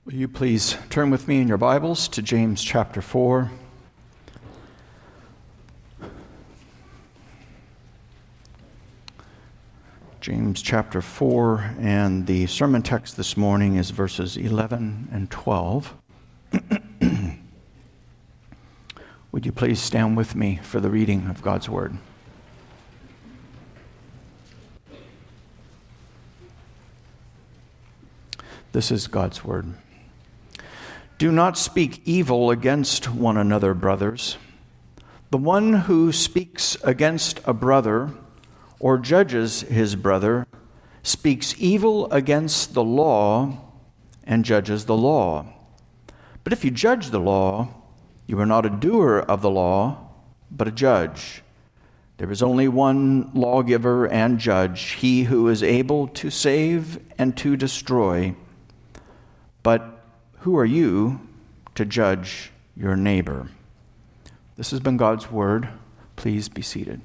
Will you please turn with me in your Bibles to James chapter 4. James chapter 4, and the sermon text this morning is verses 11 and 12. Would you please stand with me for the reading of God's Word? This is God's Word. Do not speak evil against one another, brothers. The one who speaks against a brother or judges his brother speaks evil against the law and judges the law. But if you judge the law, you are not a doer of the law, but a judge. There is only one lawgiver and judge, he who is able to save and to destroy. But who are you to judge your neighbor? This has been God's Word. Please be seated.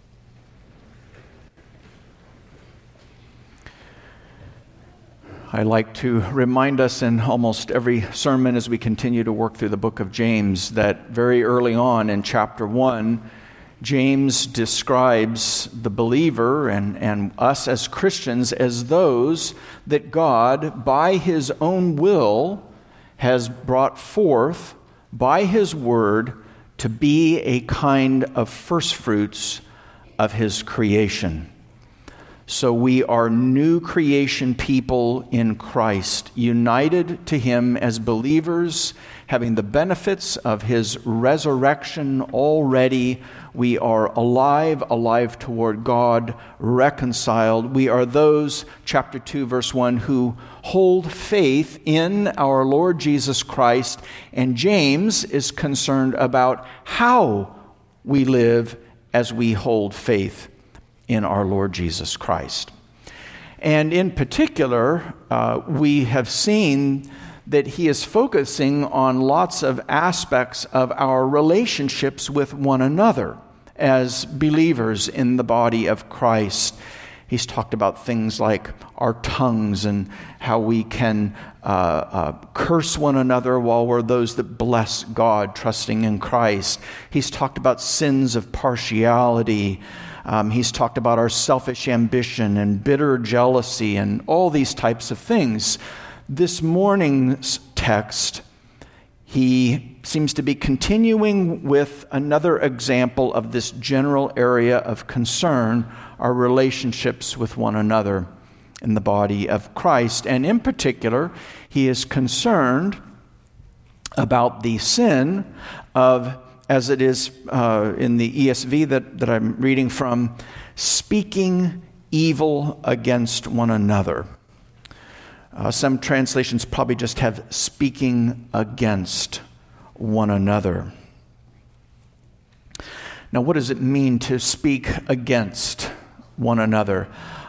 I like to remind us in almost every sermon as we continue to work through the book of James that very early on in chapter 1, James describes the believer and us as Christians as those that God, by his own will, has brought forth by his word to be a kind of first fruits of his creation. So we are new creation people in Christ, united to him as believers, having the benefits of his resurrection already. We are alive toward God, reconciled. We are those, chapter 2, verse 1, who hold faith in our Lord Jesus Christ. And James is concerned about how we live as we hold faith in our Lord Jesus Christ. And in particular, we have seen that he is focusing on lots of aspects of our relationships with one another as believers in the body of Christ. He's talked about things like our tongues and how we can curse one another while we're those that bless God, trusting in Christ. He's talked about sins of partiality. He's talked about our selfish ambition and bitter jealousy and all these types of things. This morning's text, he seems to be continuing with another example of this general area of concern, our relationships with one another in the body of Christ. And in particular, he is concerned about the sin of, as it is in the ESV that I'm reading from, speaking evil against one another. Some translations probably just have speaking against one another. Now, what does it mean to speak against one another?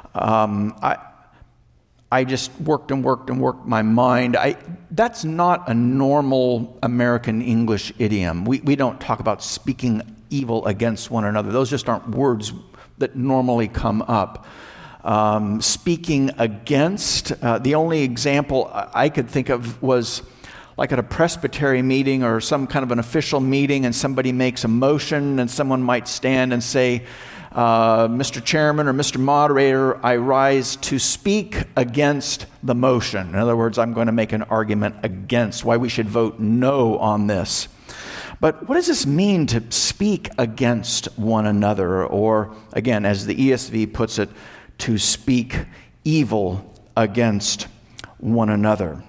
I just worked my mind. That's not a normal American English idiom. We don't talk about speaking evil against one another. Those just aren't words that normally come up. Speaking against, the only example I could think of was like at a presbytery meeting or some kind of an official meeting, and somebody makes a motion and someone might stand and say, Mr. Chairman or Mr. Moderator, I rise to speak against the motion. In other words, I'm going to make an argument against why we should vote no on this. But what does this mean to speak against one another? Or, again, as the ESV puts it, to speak evil against one another.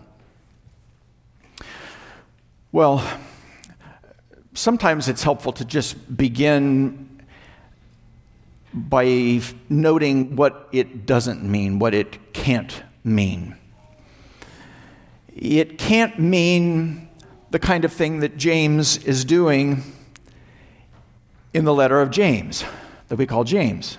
Well, sometimes it's helpful to just begin by noting what it doesn't mean, what it can't mean. It can't mean the kind of thing that James is doing in the letter of James, that we call James.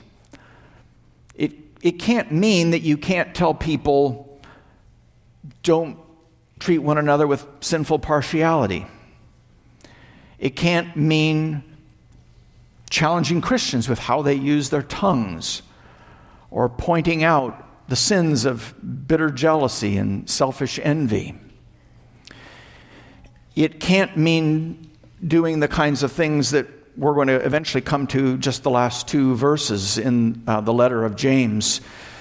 It can't mean that you can't tell people, don't treat one another with sinful partiality. It can't mean challenging Christians with how they use their tongues, or pointing out the sins of bitter jealousy and selfish envy. It can't mean doing the kinds of things that we're going to eventually come to just the last two verses in the letter of James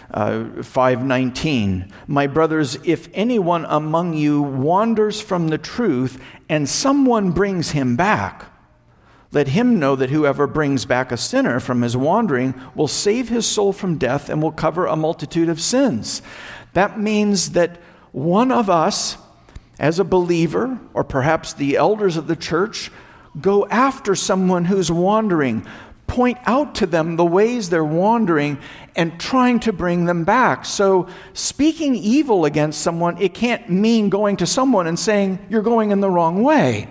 5:19. My brothers, if anyone among you wanders from the truth and someone brings him back, let him know that whoever brings back a sinner from his wandering will save his soul from death and will cover a multitude of sins. That means that one of us, as a believer, or perhaps the elders of the church, go after someone who's wandering, point out to them the ways they're wandering, and trying to bring them back. So speaking evil against someone, it can't mean going to someone and saying, you're going in the wrong way.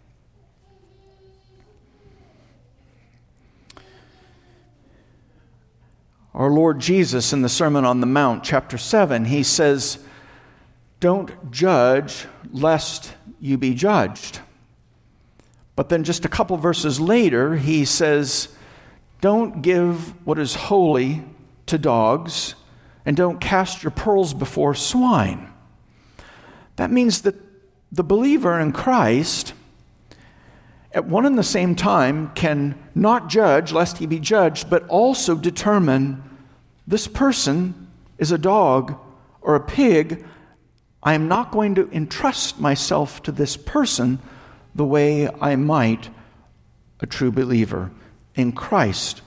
Our Lord Jesus in the Sermon on the Mount, chapter 7, he says, don't judge lest you be judged. But then just a couple verses later, he says, don't give what is holy to dogs, and don't cast your pearls before swine. That means that the believer in Christ, at one and the same time, can not judge lest he be judged, but also determine this person is a dog or a pig. I am not going to entrust myself to this person the way I might a true believer in Christ.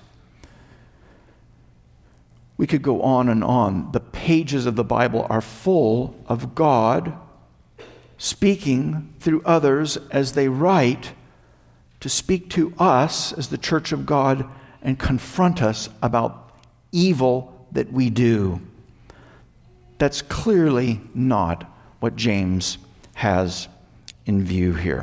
We could go on and on. The pages of the Bible are full of God speaking through others as they write to speak to us as the church of God and confront us about evil that we do. That's clearly not what James has in view here.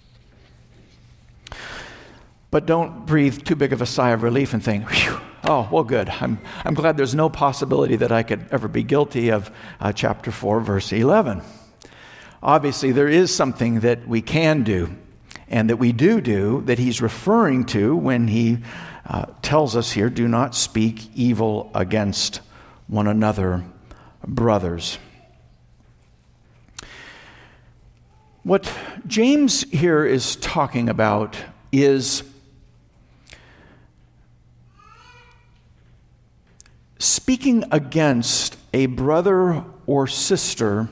But don't breathe too big of a sigh of relief and think, whew, oh, well, good. I'm glad there's no possibility that I could ever be guilty of chapter 4, verse 11. Obviously, there is something that we can do and that we do that he's referring to when he tells us here, do not speak evil against one another, brothers. What James here is talking about is speaking against a brother or sister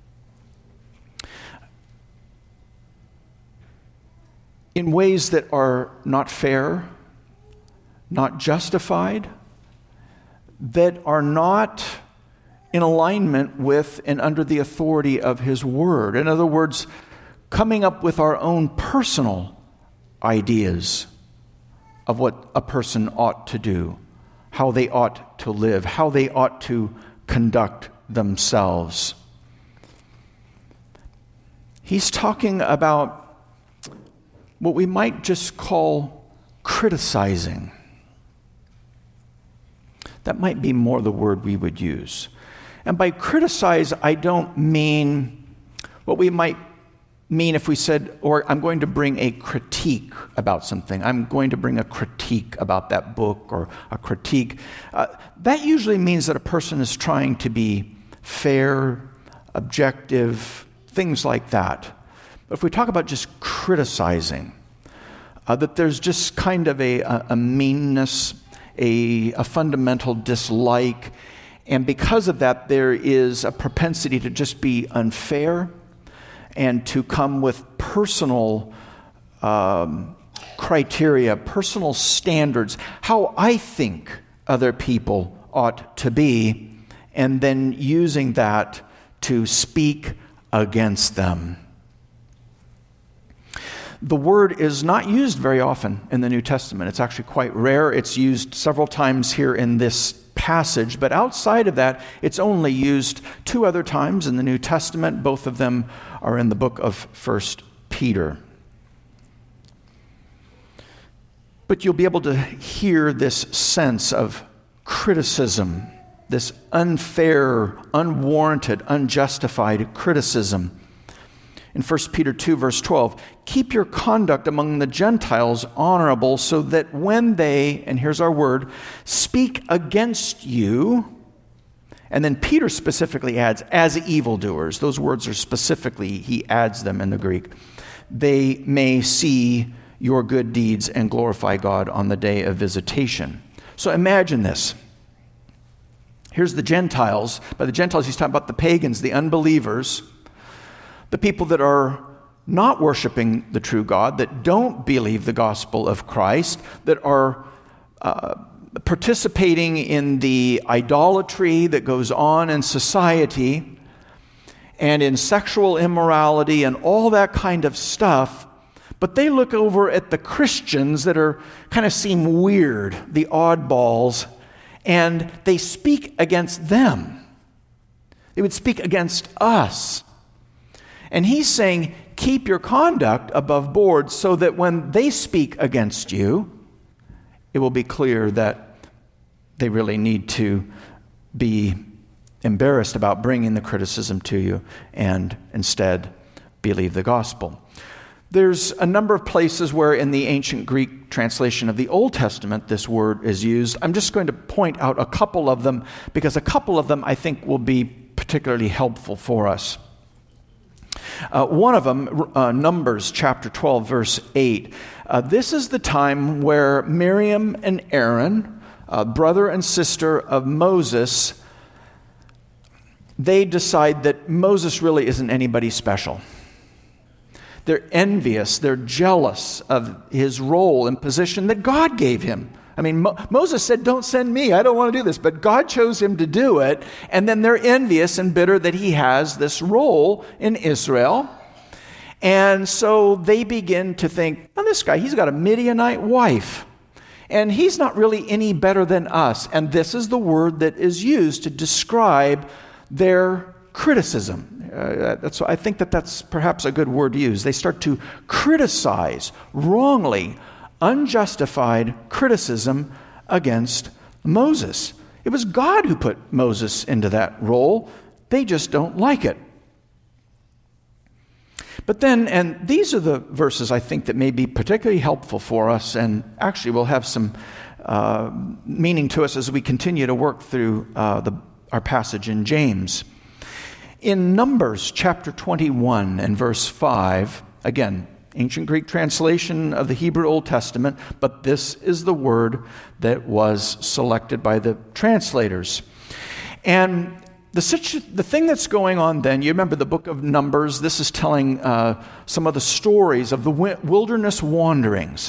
in ways that are not fair, not justified, that are not in alignment with and under the authority of his word. In other words, coming up with our own personal ideas of what a person ought to do, how they ought to live, how they ought to conduct themselves. He's talking about what we might just call criticizing. That might be more the word we would use. And by criticize, I don't mean what we might mean if we said, or I'm going to bring a critique about something. I'm going to bring a critique about that book or a critique. That usually means that a person is trying to be fair, objective, things like that. But if we talk about just criticizing, that there's just kind of a meanness, a fundamental dislike, and because of that, there is a propensity to just be unfair and to come with personal criteria, personal standards, how I think other people ought to be, and then using that to speak against them. The word is not used very often in the New Testament. It's actually quite rare. It's used several times here in this passage, but outside of that, it's only used 2 other times in the New Testament. Both of them are in the book of 1 Peter. But you'll be able to hear this sense of criticism, this unfair, unwarranted, unjustified criticism. In 1 Peter 2, verse 12, keep your conduct among the Gentiles honorable, so that when they, and here's our word, speak against you, and then Peter specifically adds, as evildoers. Those words are specifically, he adds them in the Greek. they may see your good deeds and glorify God on the day of visitation. So imagine this. Here's the Gentiles. By the Gentiles, he's talking about the pagans, the unbelievers, the people that are not worshiping the true God, that don't believe the gospel of Christ, that are participating in the idolatry that goes on in society and in sexual immorality and all that kind of stuff. But they look over at the Christians that are kind of seem weird, the oddballs, and they speak against them. They would speak against us. And he's saying, keep your conduct above board so that when they speak against you, it will be clear that they really need to be embarrassed about bringing the criticism to you and instead believe the gospel. There's a number of places where in the ancient Greek translation of the Old Testament this word is used. I'm just going to point out a couple of them because a couple of them I think will be particularly helpful for us. One of them, Numbers chapter 12, verse 8. This is the time where Miriam and Aaron, brother and sister of Moses, they decide that Moses really isn't anybody special. They're envious, they're jealous of his role and position that God gave him. I mean, Moses said, don't send me, I don't want to do this. But God chose him to do it. And then they're envious and bitter that he has this role in Israel. And so they begin to think, oh, this guy, he's got a Midianite wife. And he's not really any better than us. And this is the word that is used to describe their criticism. I think that's perhaps a good word to use. They start to criticize wrongly, unjustified criticism against Moses. It was God who put Moses into that role. They just don't like it. But then, and these are the verses I think that may be particularly helpful for us and actually will have some meaning to us as we continue to work through our passage in James. In Numbers chapter 21 and verse 5, again, ancient Greek translation of the Hebrew Old Testament, but this is the word that was selected by the translators. And the thing that's going on then, you remember the book of Numbers, this is telling some of the stories of the wilderness wanderings.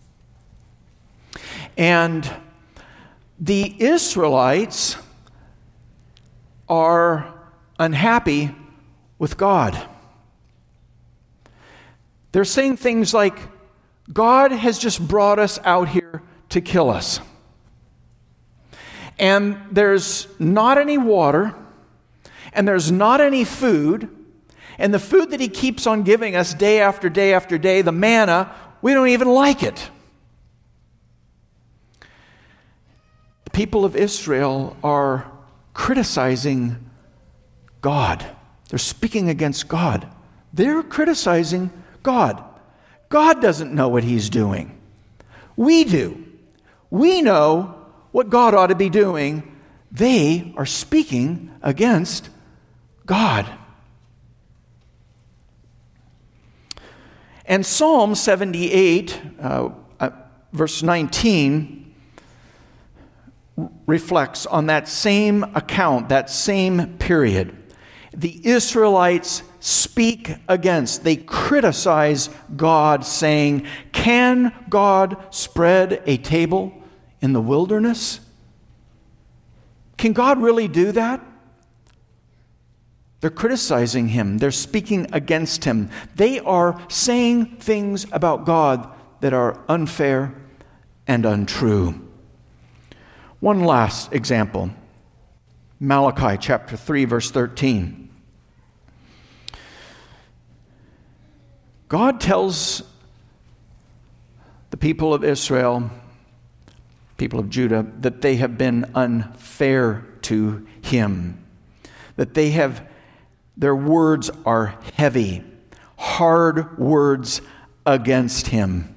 And the Israelites are unhappy with God. They're saying things like, God has just brought us out here to kill us. And there's not any water, and there's not any food, and the food that he keeps on giving us day after day after day, the manna, we don't even like it. The people of Israel are criticizing God. They're speaking against God. They're criticizing God. God doesn't know what he's doing. We do. We know what God ought to be doing. They are speaking against God. And Psalm 78, verse 19, reflects on that same account, that same period. The Israelites speak against, they criticize God, saying, can God spread a table in the wilderness? Can God really do that? They're criticizing him. They're speaking against him. They are saying things about God that are unfair and untrue. One last example. Malachi chapter 3, verse 13. God tells the people of Israel, people of Judah, that they have been unfair to him. That their words are heavy, hard words against him.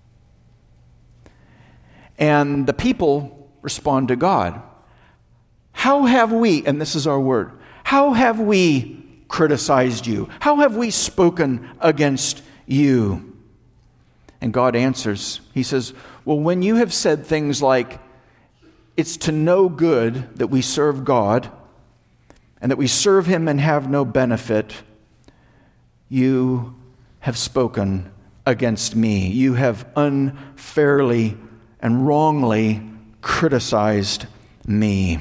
And the people respond to God. How have we, and this is our word, how have we criticized you? How have we spoken against you? And God answers. He says, well, when you have said things like, it's to no good that we serve God and that we serve Him and have no benefit, you have spoken against me. You have unfairly and wrongly criticized me.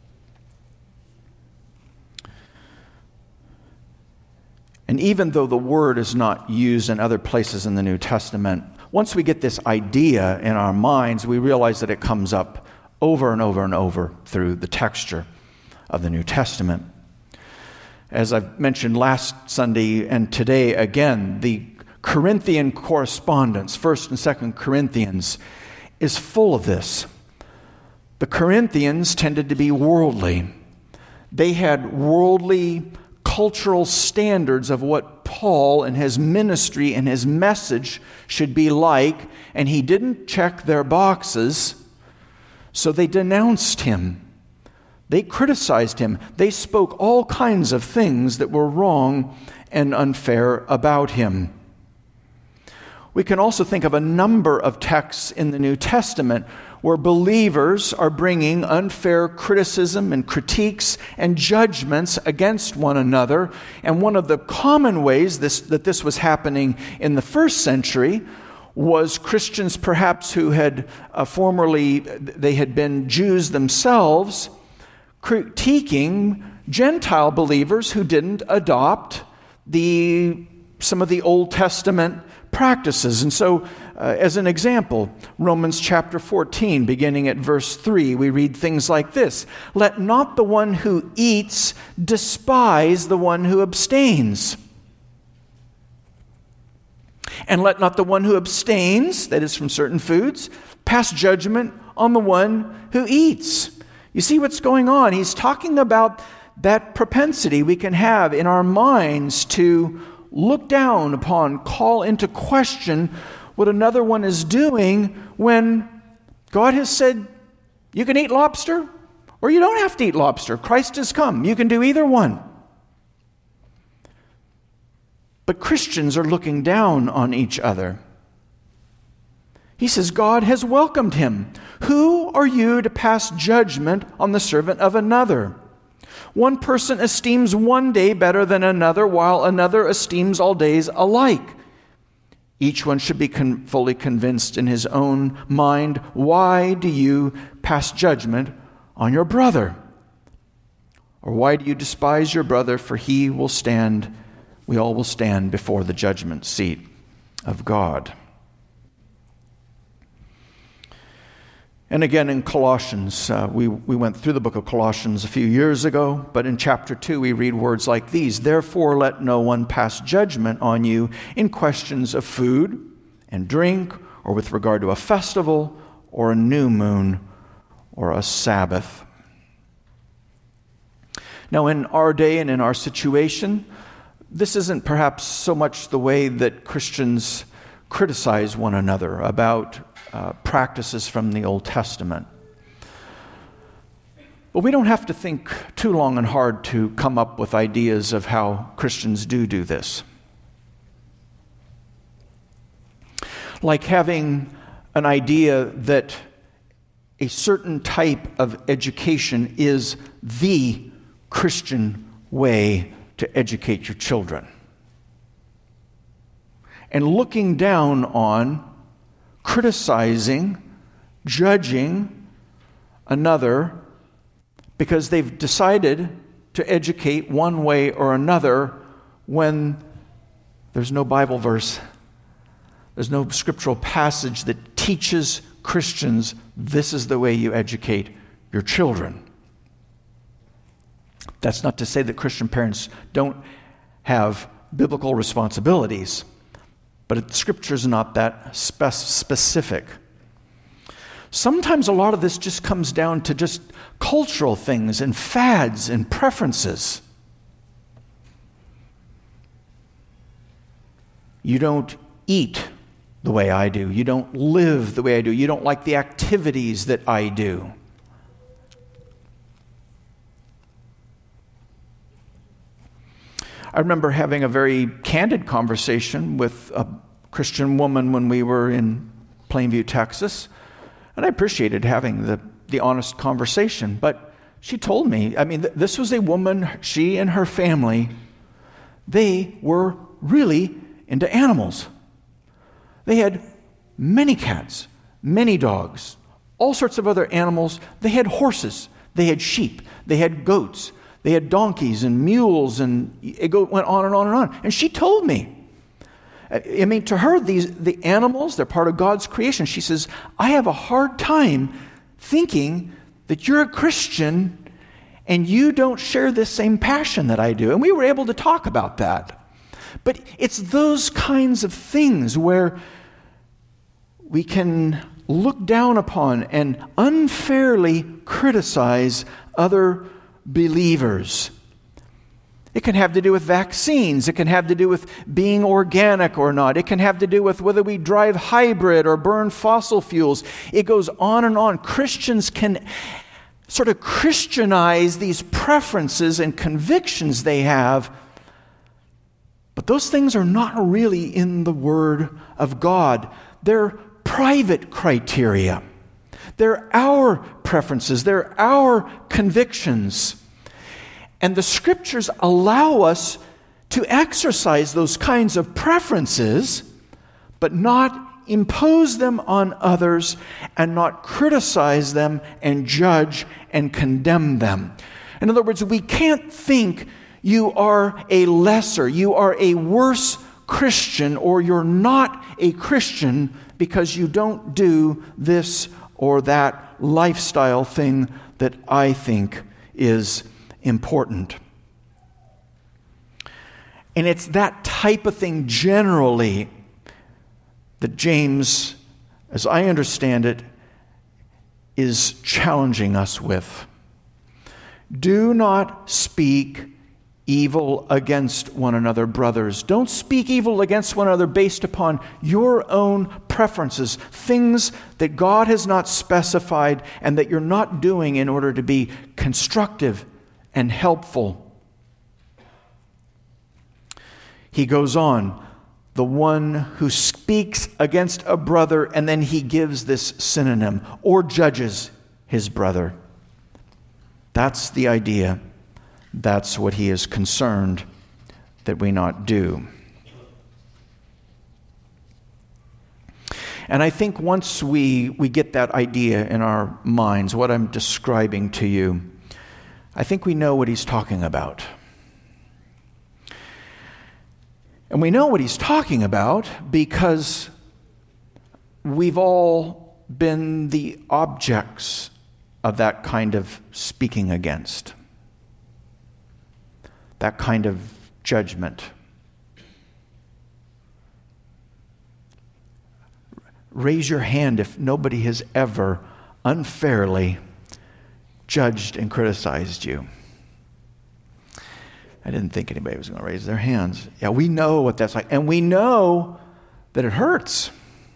And even though the word is not used in other places in the New Testament, once we get this idea in our minds, we realize that it comes up over and over and over through the texture of the New Testament. As I've mentioned last Sunday and today again, the Corinthian correspondence, 1st and 2nd Corinthians, is full of this. The Corinthians tended to be worldly. They had worldly cultural standards of what Paul and his ministry and his message should be like, and he didn't check their boxes, so they denounced him. They criticized him. They spoke all kinds of things that were wrong and unfair about him. We can also think of a number of texts in the New Testament where believers are bringing unfair criticism and critiques and judgments against one another. And one of the common ways that this was happening in the first century was Christians perhaps who had formerly, they had been Jews themselves, critiquing Gentile believers who didn't adopt some of the Old Testament practices. And so, as an example, Romans chapter 14, beginning at verse 3, we read things like this: "Let not the one who eats despise the one who abstains. And let not the one who abstains," that is from certain foods, "pass judgment on the one who eats." You see what's going on? He's talking about that propensity we can have in our minds to look down upon, call into question what another one is doing when God has said, you can eat lobster or you don't have to eat lobster. Christ has come. You can do either one. But Christians are looking down on each other. He says, God has welcomed him. Who are you to pass judgment on the servant of another? One person esteems one day better than another, while another esteems all days alike. Each one should be fully convinced in his own mind. Why do you pass judgment on your brother? Or why do you despise your brother? For we all will stand before the judgment seat of God. And again in Colossians, we went through the book of Colossians a few years ago, but in chapter 2 we read words like these: "Therefore let no one pass judgment on you in questions of food and drink, or with regard to a festival, or a new moon, or a Sabbath." Now in our day and in our situation, this isn't perhaps so much the way that Christians criticize one another about practices from the Old Testament. But we don't have to think too long and hard to come up with ideas of how Christians do this. Like having an idea that a certain type of education is the Christian way to educate your children. And looking down on, criticizing, judging another because they've decided to educate one way or another when there's no Bible verse, there's no scriptural passage that teaches Christians this is the way you educate your children. That's not to say that Christian parents don't have biblical responsibilities, but Scripture is not that specific. Sometimes a lot of this just comes down to just cultural things and fads and preferences. You don't eat the way I do. You don't live the way I do. You don't like the activities that I do. I remember having a very candid conversation with a Christian woman when we were in Plainview, Texas, and I appreciated having the honest conversation. But she told me, this was a woman, she and her family, they were really into animals. They had many cats, many dogs, all sorts of other animals. They had horses, they had sheep, they had goats, they had donkeys and mules, and it went on and on and on. And she told me, to her, the animals, they're part of God's creation. She says, I have a hard time thinking that you're a Christian and you don't share this same passion that I do. And we were able to talk about that. But it's those kinds of things where we can look down upon and unfairly criticize other believers. It can have to do with vaccines. It can have to do with being organic or not. It can have to do with whether we drive hybrid or burn fossil fuels. It goes on and on. Christians can sort of Christianize these preferences and convictions they have, but those things are not really in the Word of God. They're private criteria. They're our preferences. They're our convictions. And the Scriptures allow us to exercise those kinds of preferences, but not impose them on others and not criticize them and judge and condemn them. In other words, we can't think you are a lesser, you are a worse Christian, or you're not a Christian because you don't do this or that lifestyle thing that I think is important. And it's that type of thing generally that James, as I understand it, is challenging us with. Do not speak evil against one another, brothers. Don't speak evil against one another based upon your own preferences, things that God has not specified and that you're not doing in order to be constructive and helpful. He goes on, the one who speaks against a brother, and then he gives this synonym, or judges his brother. That's the idea. That's what he is concerned that we not do. And I think once we get that idea in our minds, what I'm describing to you, I think we know what he's talking about. And we know what he's talking about because we've all been the objects of that kind of speaking against, that kind of judgment. Raise your hand if nobody has ever unfairly judged and criticized you. I didn't think anybody was going to raise their hands. Yeah, we know what that's like. And we know that it hurts.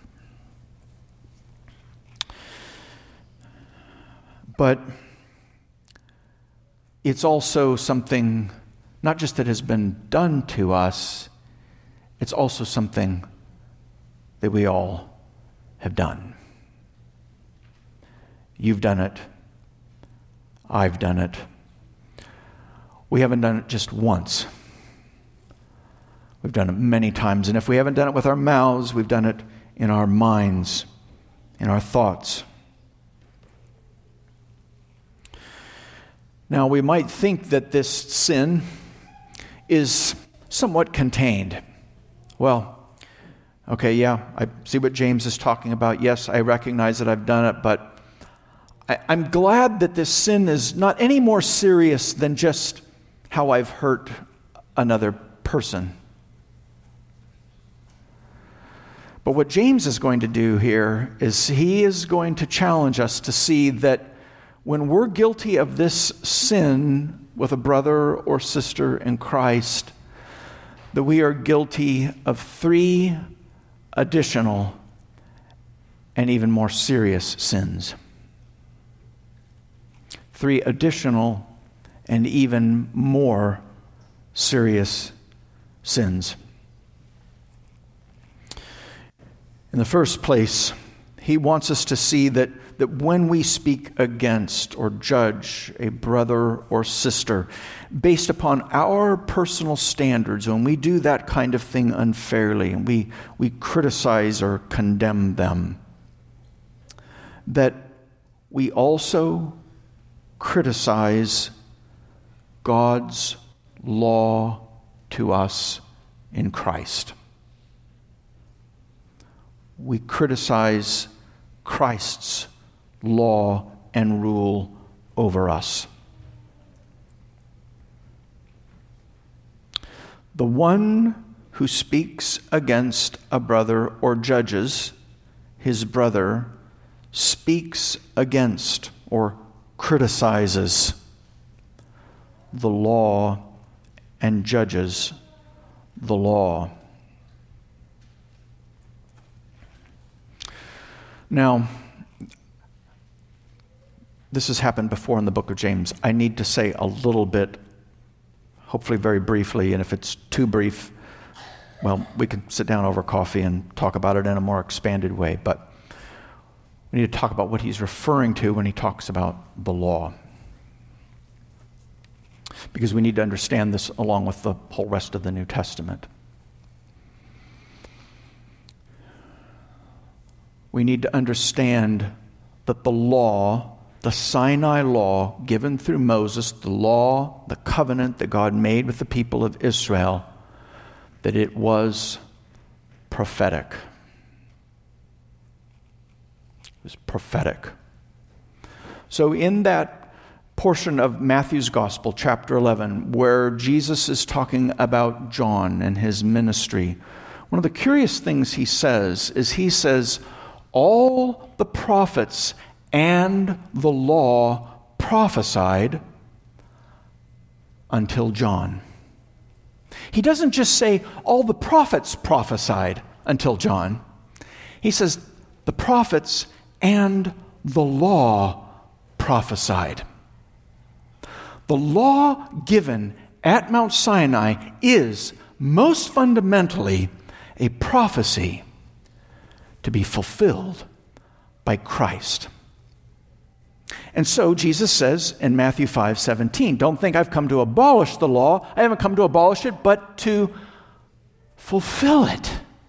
But it's also something, not just that has been done to us, it's also something that we all have done. You've done it. I've done it. We haven't done it just once. We've done it many times. And if we haven't done it with our mouths, we've done it in our minds, in our thoughts. Now, we might think that this sin is somewhat contained. Well, okay, yeah, I see what James is talking about. Yes, I recognize that I've done it, but I'm glad that this sin is not any more serious than just how I've hurt another person. But what James is going to do here is he is going to challenge us to see that when we're guilty of this sin with a brother or sister in Christ, that we are guilty of 3 additional and even more serious sins. 3 additional and even more serious sins. In the first place, he wants us to see that when we speak against or judge a brother or sister based upon our personal standards, when we do that kind of thing unfairly and we criticize or condemn them, that we also criticize God's law to us in Christ. We criticize Christ's law and rule over us. The one who speaks against a brother or judges his brother speaks against or criticizes the law and judges the law. Now, this has happened before in the book of James. I need to say a little bit, hopefully very briefly, and if it's too brief, well, we can sit down over coffee and talk about it in a more expanded way. But we need to talk about what he's referring to when he talks about the law, because we need to understand this along with the whole rest of the New Testament. We need to understand that the law, the Sinai law given through Moses, the law, the covenant that God made with the people of Israel, that it was prophetic. It was prophetic. So in that portion of Matthew's Gospel, chapter 11, where Jesus is talking about John and his ministry, one of the curious things he says is all the prophets and the law prophesied until John. He doesn't just say all the prophets prophesied until John. He says the prophets and the law prophesied. The law given at Mount Sinai is most fundamentally a prophecy to be fulfilled by Christ. And so Jesus says in Matthew 5:17, don't think I've come to abolish the law. I haven't come to abolish it, but to fulfill it.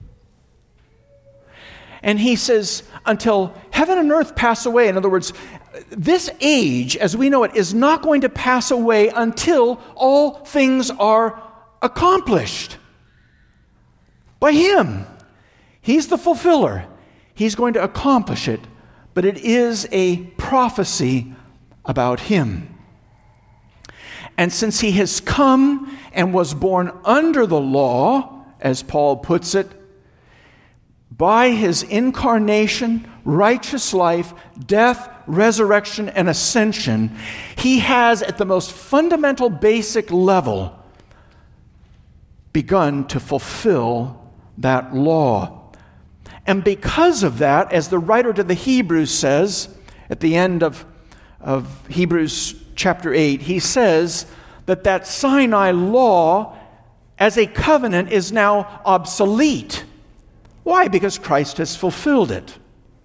And he says, until heaven and earth pass away, in other words, this age, as we know it, is not going to pass away until all things are accomplished by him. He's the fulfiller. He's going to accomplish it, but it is a prophecy about him. And since he has come and was born under the law, as Paul puts it, by his incarnation, righteous life, death, resurrection, and ascension, he has, at the most fundamental, basic level, begun to fulfill that law. And because of that, as the writer to the Hebrews says, at the end of Hebrews chapter 8, he says that Sinai law as a covenant is now obsolete. Why? Because Christ has fulfilled it.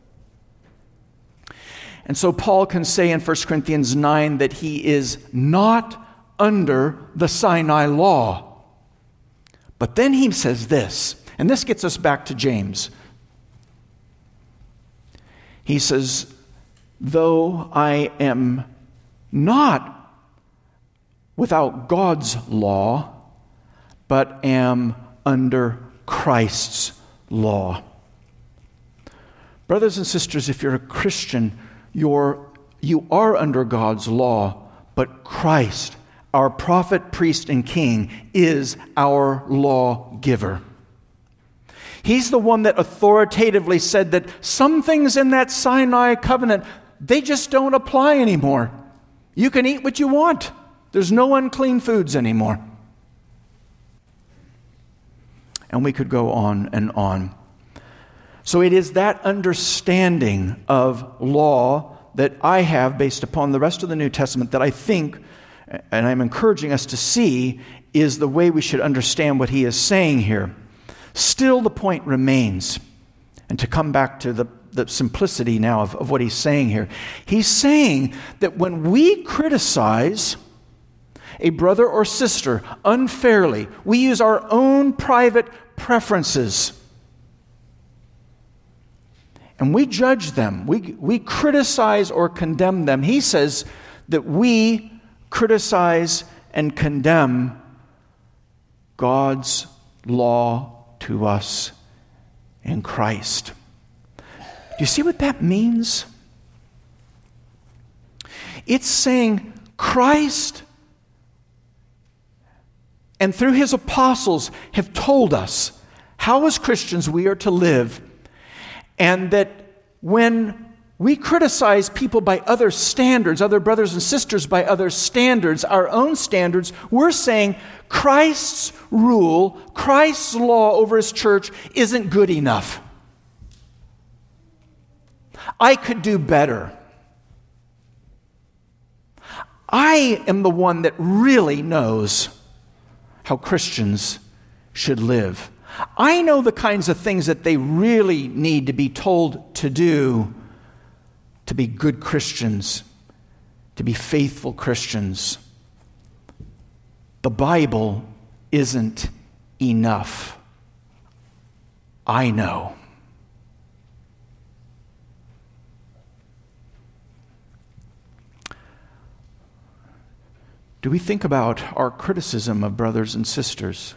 And so Paul can say in 1 Corinthians 9 that he is not under the Sinai law. But then he says this, and this gets us back to James. He says, though I am not without God's law, but am under Christ's law. Brothers and sisters, if you're a Christian, you are under God's law, but Christ, our prophet, priest, and king, is our lawgiver. He's the one that authoritatively said that some things in that Sinai covenant, they just don't apply anymore. You can eat what you want. There's no unclean foods anymore. And we could go on and on. So it is that understanding of law that I have based upon the rest of the New Testament that I think, and I'm encouraging us to see, is the way we should understand what he is saying here. Still, the point remains, and to come back to the simplicity now of what he's saying here. He's saying that when we criticize a brother or sister unfairly, we use our own private preferences, and we judge them, we criticize or condemn them. He says that we criticize and condemn God's law to us in Christ. Do you see what that means? It's saying Christ and through his apostles have told us how as Christians we are to live, and that when we criticize people by other standards, other brothers and sisters by other standards, our own standards, we're saying Christ's rule, Christ's law over his church isn't good enough. I could do better. I am the one that really knows how Christians should live. I know the kinds of things that they really need to be told to do to be good Christians, to be faithful Christians. The Bible isn't enough. I know. Do we think about our criticism of brothers and sisters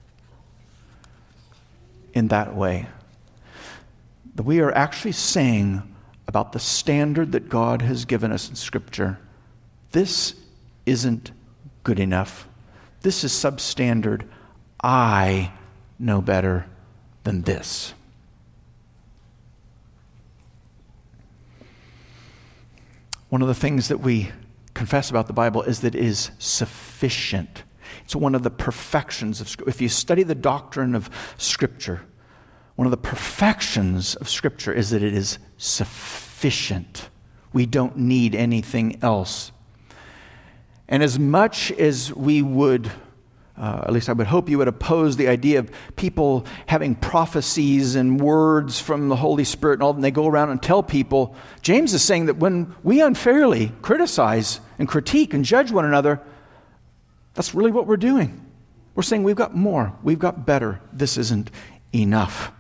in that way? That we are actually saying about the standard that God has given us in Scripture, this isn't good enough. This is substandard. I know better than this. One of the things that we confess about the Bible is that it is sufficient. It's one of the perfections of Scripture. If you study the doctrine of Scripture, one of the perfections of Scripture is that it is sufficient. We don't need anything else. And as much as we would, at least I would hope you would oppose the idea of people having prophecies and words from the Holy Spirit and all, and they go around and tell people, James is saying that when we unfairly criticize and critique and judge one another, that's really what we're doing. We're saying we've got more, we've got better, this isn't enough.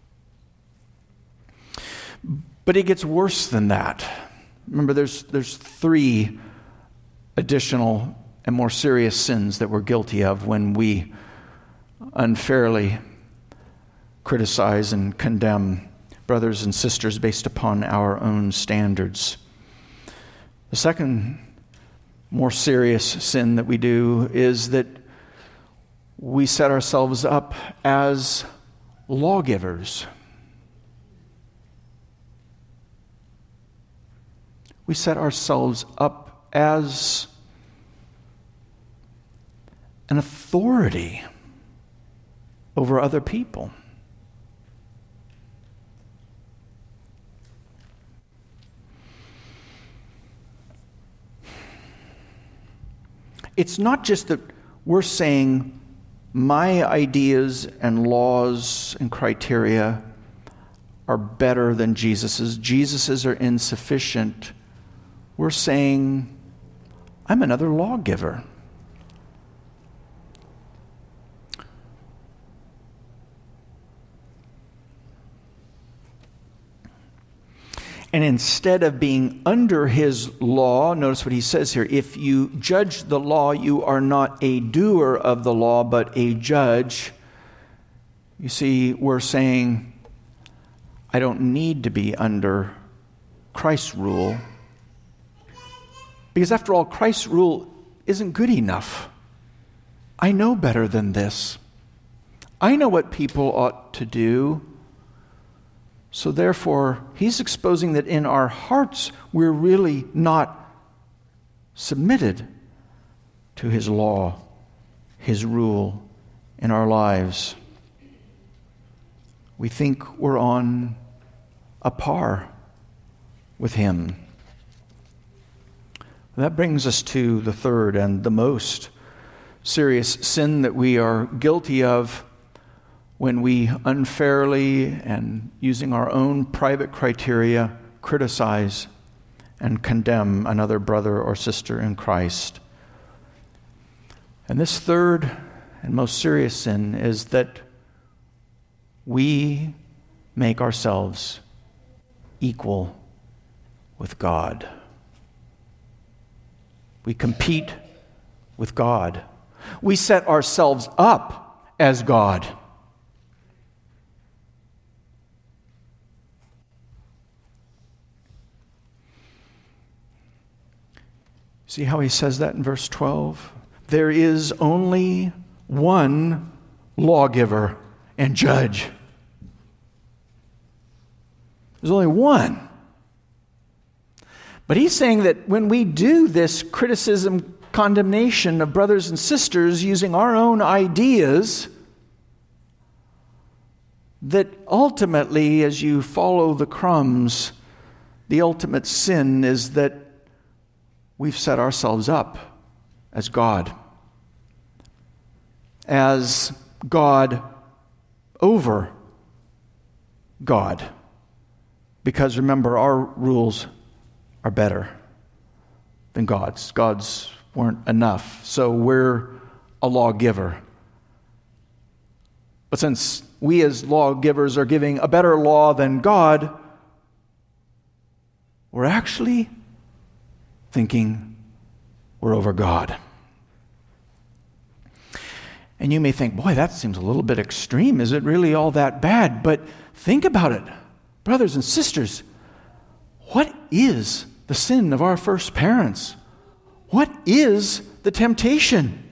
But it gets worse than that. Remember, there's three additional and more serious sins that we're guilty of when we unfairly criticize and condemn brothers and sisters based upon our own standards. The second more serious sin that we do is that we set ourselves up as lawgivers. We set ourselves up as an authority over other people. It's not just that we're saying my ideas and laws and criteria are better than Jesus's. Jesus's are insufficient. We're saying, I'm another lawgiver. And instead of being under his law, notice what he says here, if you judge the law, you are not a doer of the law, but a judge. You see, we're saying, I don't need to be under Christ's rule. Because after all, Christ's rule isn't good enough. I know better than this. I know what people ought to do. So therefore, he's exposing that in our hearts, we're really not submitted to his law, his rule in our lives. We think we're on a par with him. That brings us to the third and the most serious sin that we are guilty of when we unfairly and using our own private criteria criticize and condemn another brother or sister in Christ. And this third and most serious sin is that we make ourselves equal with God. We compete with God. We set ourselves up as God. See how he says that in verse 12? There is only one lawgiver and judge. There's only one. But he's saying that when we do this criticism, condemnation of brothers and sisters using our own ideas, that ultimately, as you follow the crumbs, the ultimate sin is that we've set ourselves up as God over God. Because remember, our rules are better than God's. God's weren't enough, so we're a lawgiver. But since we as lawgivers are giving a better law than God, we're actually thinking we're over God. And you may think, boy, that seems a little bit extreme. Is it really all that bad? But think about it, brothers and sisters. What is the sin of our first parents? What is the temptation?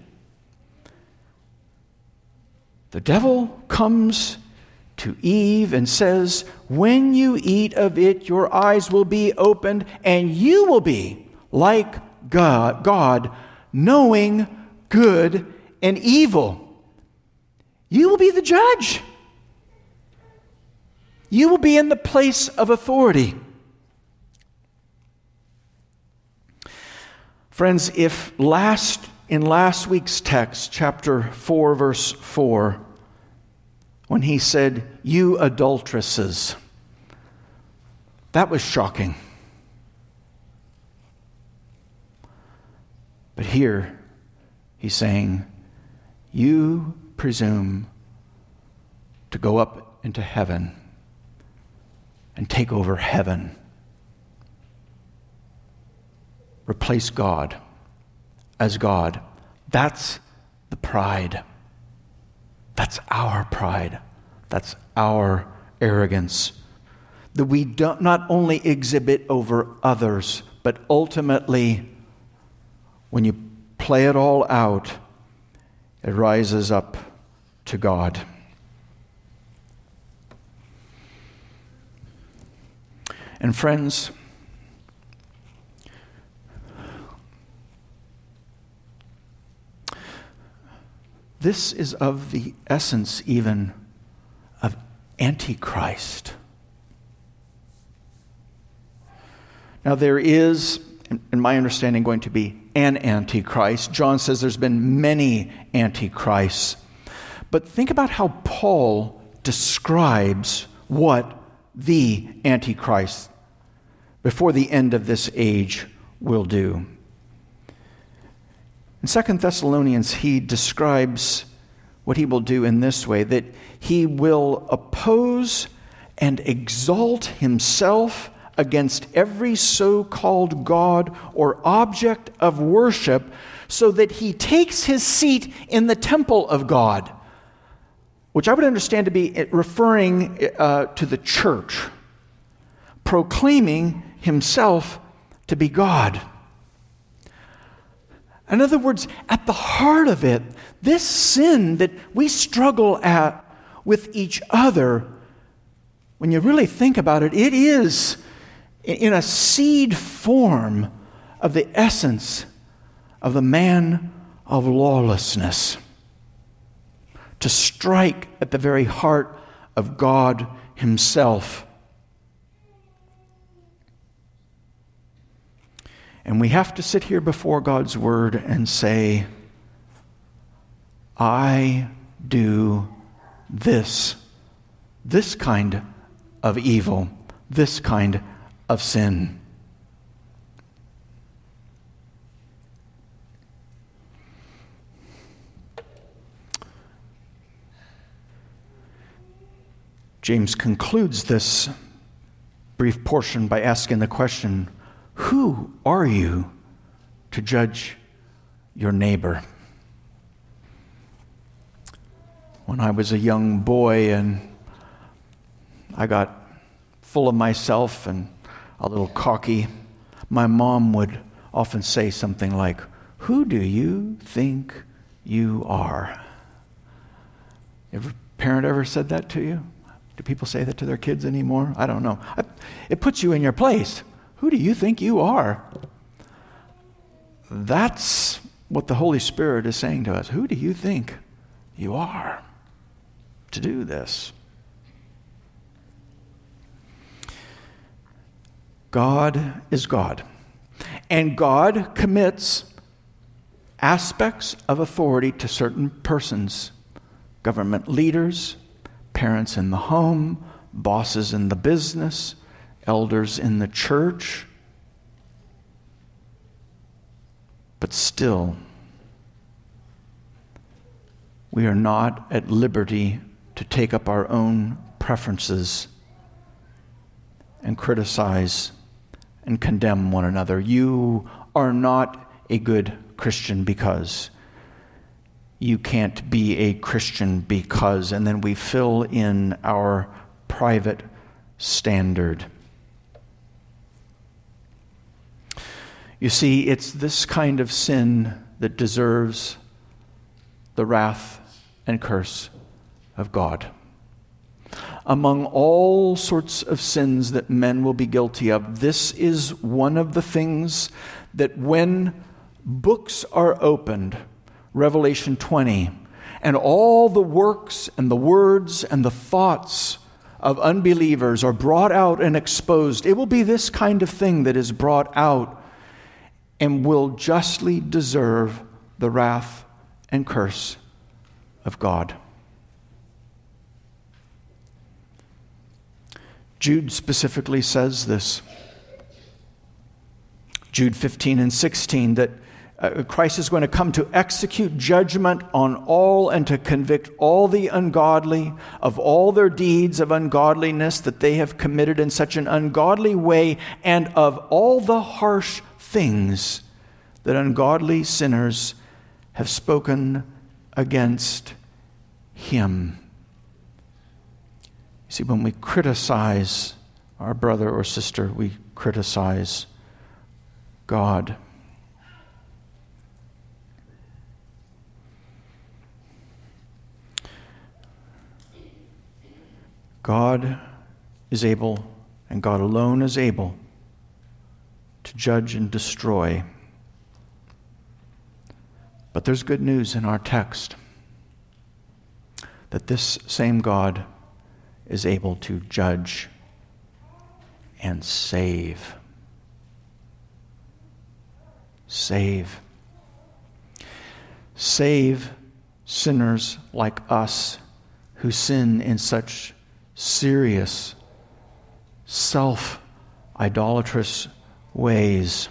The devil comes to Eve and says, when you eat of it, your eyes will be opened and you will be like God, knowing good and evil. You will be the judge. You will be in the place of authority. Friends, if in last week's text, chapter 4, verse 4, when he said, you adulteresses, that was shocking. But here, he's saying, you presume to go up into heaven and take over heaven. Replace God as God. That's the pride. That's our pride. That's our arrogance. That we don't not only exhibit over others, but ultimately, when you play it all out, it rises up to God. And friends, this is of the essence even of Antichrist. Now there is, in my understanding, going to be an Antichrist. John says there's been many Antichrists. But think about how Paul describes what the Antichrist before the end of this age will do. In 2 Thessalonians, he describes what he will do in this way, that he will oppose and exalt himself against every so-called God or object of worship, so that he takes his seat in the temple of God, which I would understand to be referring to the church, proclaiming himself to be God. In other words, at the heart of it, this sin that we struggle at with each other, when you really think about it, it is in a seed form of the essence of the man of lawlessness, to strike at the very heart of God himself. And we have to sit here before God's word and say, I do this kind of evil, this kind of sin. James concludes this brief portion by asking the question, who are you to judge your neighbor? When I was a young boy and I got full of myself and a little cocky, my mom would often say something like, "Who do you think you are?" Every parent ever said that to you? Do people say that to their kids anymore? I don't know. It puts you in your place. Who do you think you are? That's what the Holy Spirit is saying to us. Who do you think you are to do this? God is God. And God commits aspects of authority to certain persons, government leaders, parents in the home, bosses in the business, elders in the church. But still, we are not at liberty to take up our own preferences and criticize and condemn one another. You are not a good Christian because. You can't be a Christian because. And then we fill in our private standard. You see, it's this kind of sin that deserves the wrath and curse of God. Among all sorts of sins that men will be guilty of, this is one of the things that when books are opened, Revelation 20, and all the works and the words and the thoughts of unbelievers are brought out and exposed, it will be this kind of thing that is brought out and will justly deserve the wrath and curse of God. Jude specifically says this. Jude 15 and 16, that Christ is going to come to execute judgment on all and to convict all the ungodly of all their deeds of ungodliness that they have committed in such an ungodly way, and of all the harsh things that ungodly sinners have spoken against him. You see, when we criticize our brother or sister, we criticize God. God is able, and God alone is able, to judge and destroy. But there's good news in our text, that this same God is able to judge and save. Save. Save sinners like us who sin in such serious, self-idolatrous ways.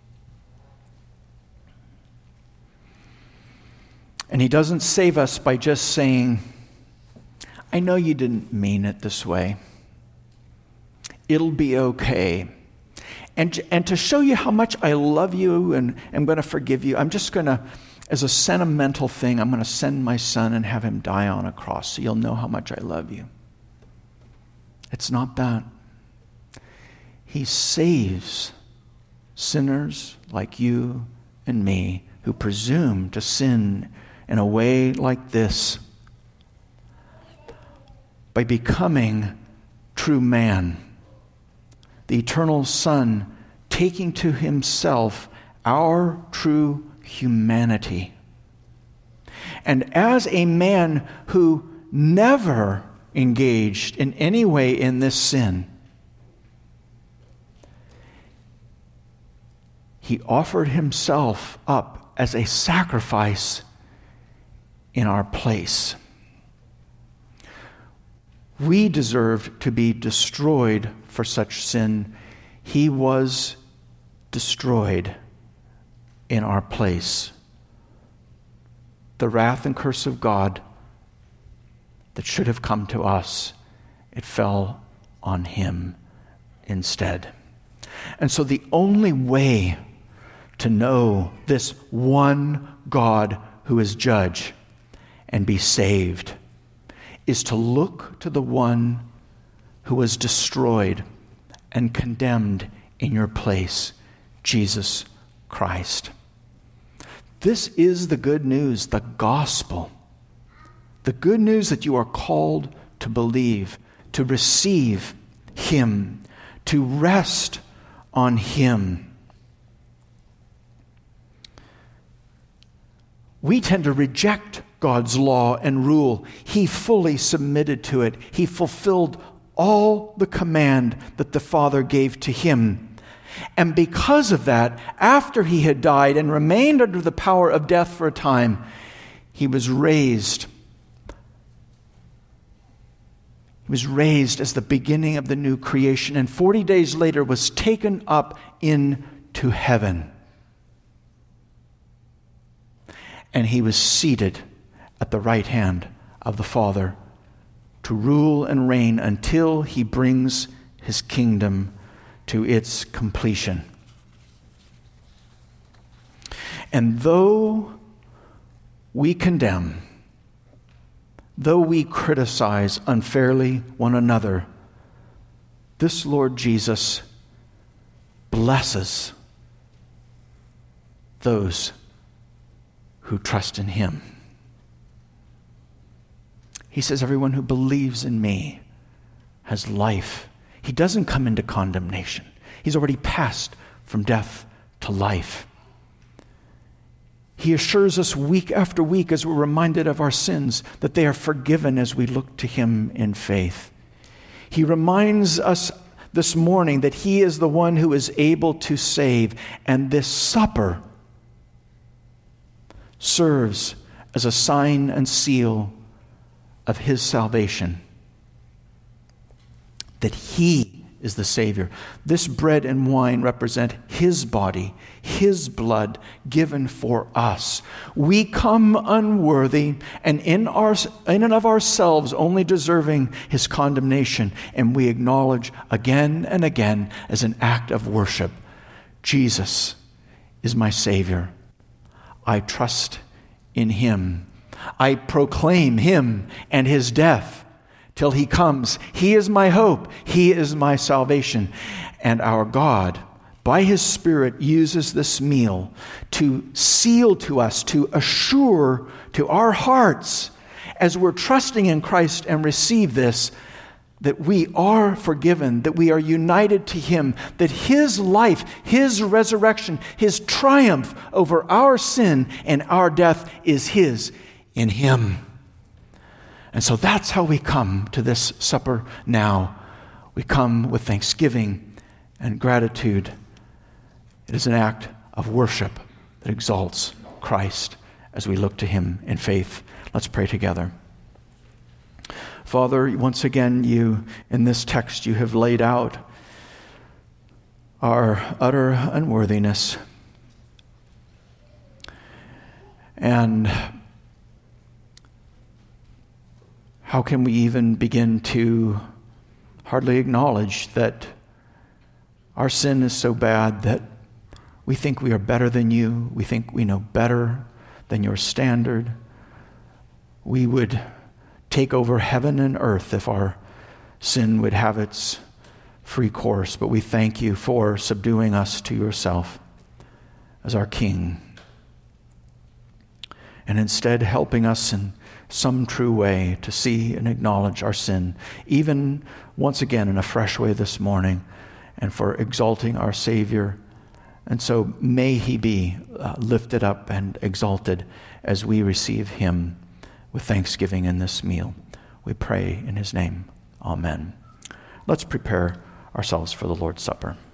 And he doesn't save us by just saying, I know you didn't mean it this way. It'll be okay. And to show you how much I love you and I'm going to forgive you, I'm just going to, as a sentimental thing, I'm going to send my son and have him die on a cross so you'll know how much I love you. It's not that. He saves sinners like you and me who presume to sin in a way like this by becoming true man, the eternal Son taking to himself our true humanity. And as a man who never engaged in any way in this sin, he offered himself up as a sacrifice in our place. We deserved to be destroyed for such sin. He was destroyed in our place. The wrath and curse of God that should have come to us, it fell on him instead. And so the only way to know this one God who is judge and be saved is to look to the one who was destroyed and condemned in your place, Jesus Christ. This is the good news, the gospel. The good news that you are called to believe, to receive him, to rest on him. We tend to reject God's law and rule. He fully submitted to it. He fulfilled all the command that the Father gave to him. And because of that, after he had died and remained under the power of death for a time, he was raised. He was raised as the beginning of the new creation, and 40 days later was taken up into heaven. And he was seated at the right hand of the Father to rule and reign until he brings his kingdom to its completion. And though we condemn, though we criticize unfairly one another, this Lord Jesus blesses those who trust in him. He says, everyone who believes in me has life. He doesn't come into condemnation. He's already passed from death to life. He assures us week after week as we're reminded of our sins that they are forgiven as we look to him in faith. He reminds us this morning that he is the one who is able to save, and this supper serves as a sign and seal of his salvation, that he is the Savior. This bread and wine represent his body, his blood given for us. We come unworthy and in and of ourselves only deserving his condemnation, and we acknowledge again and again as an act of worship, Jesus is my Savior. I trust in him. I proclaim him and his death till he comes. He is my hope. He is my salvation. And our God, by his Spirit, uses this meal to seal to us, to assure to our hearts, as we're trusting in Christ and receive this, that we are forgiven, that we are united to him, that his life, his resurrection, his triumph over our sin and our death is his in him. And so that's how we come to this supper now. We come with thanksgiving and gratitude. It is an act of worship that exalts Christ as we look to him in faith. Let's pray together. Father, once again, you, in this text, you have laid out our utter unworthiness. And how can we even begin to hardly acknowledge that our sin is so bad that we think we are better than you, we think we know better than your standard. We would take over heaven and earth if our sin would have its free course. But we thank you for subduing us to yourself as our King, and instead helping us in some true way to see and acknowledge our sin, even once again in a fresh way this morning, and for exalting our Savior. And so may he be lifted up and exalted as we receive him with thanksgiving in this meal. We pray in his name. Amen. Let's prepare ourselves for the Lord's Supper.